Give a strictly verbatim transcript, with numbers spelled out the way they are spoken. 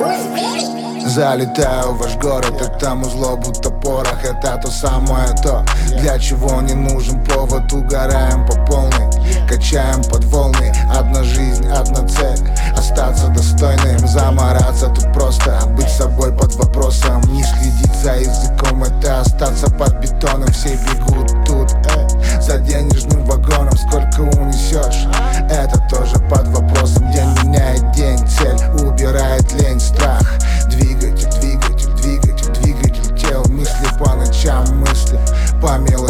Залетаю в ваш город, и там узло будто порох. Это то самое то, для чего не нужен повод. Угораем по полной, качаем под волны. Одна жизнь, одна цель, остаться достойным. Замораться тут просто, быть собой под вопросом. Не следить за языком, это остаться под бетоном. Все бегут тут, э, за денежным вагоном. Сколько унесешь, это тоже под вопросом. День меняет день, цель убирает лень, страх. Двигатель, двигатель, двигатель, двигатель тел. Мысли по ночам, мысли по мелочам.